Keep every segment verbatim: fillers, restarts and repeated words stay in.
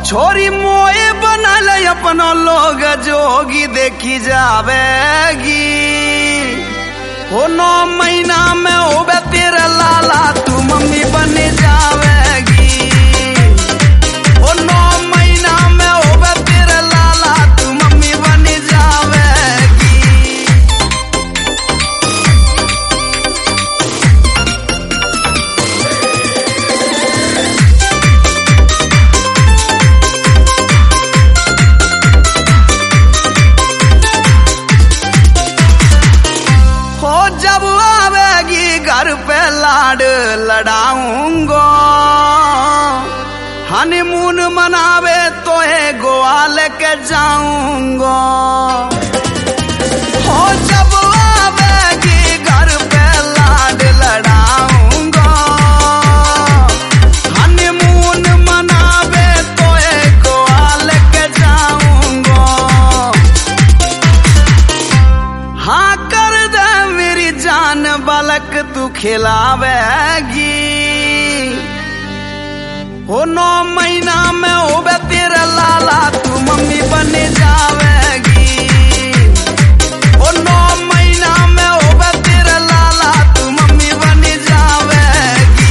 छोरी मोए बनल अपना लोग जोगी देखी जावेगी। हो नौ महीना में होबे तेरा लाला तू मम्मी बन जावेगी। हो नौ महीना में होबे तेरा लाला तू मम्मी बन जावेगी। जब आवेगी घर पे लाड लड़ाऊंगा। हनीमून मनावे तो है गोवा लेके जाऊंगा। हो जब आवेगी घर पे लाड लड़ाऊंगा। हनीमून मनावे तो है गोवा लेके जाऊंगा। हाँ कर दे मेरी जान बालक तू खिलावेगी। हो नौ महीना में होबे तेरा लाला तू मम्मी बन जावेगी। हो नौ महीना में होबे तेरा लाला तू मम्मी बन जावेगी।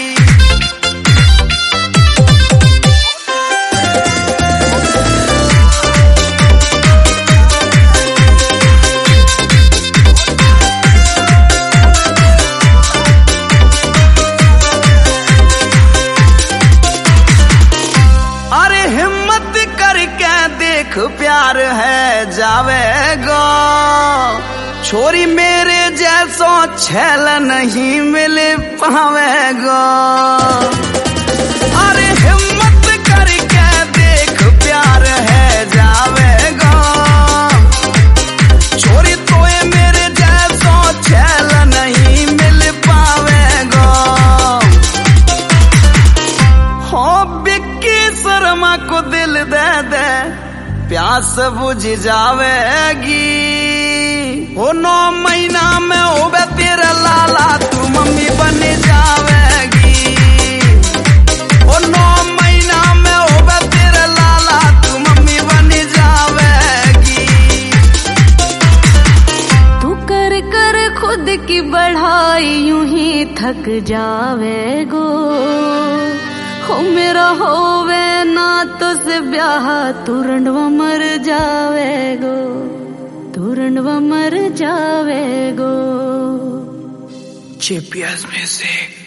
प्यार है जावेगा। छोरी मेरे जैसो छल नहीं मिल पावेगा। अरे हिम्मत करके देख प्यार है जावेगा। छोरी तोए मेरे जैसो छल नहीं मिल पावेगा। हो बिक्की शर्मा को दिल दे दे प्यास बुझ जावेगी। हो नौ महीना में होबे तेरा लाला तू मम्मी बन जावेगी। हो नौ महीना में होबे तेरा लाला तू मम्मी बन जावेगी। तू कर कर खुद की बढ़ाई यूं ही थक जावेगो। हो मेरा होवे ना तो से ब्याह तू रंडवा मर जावेगो। तू रंडवा मर जावेगो। GPS music.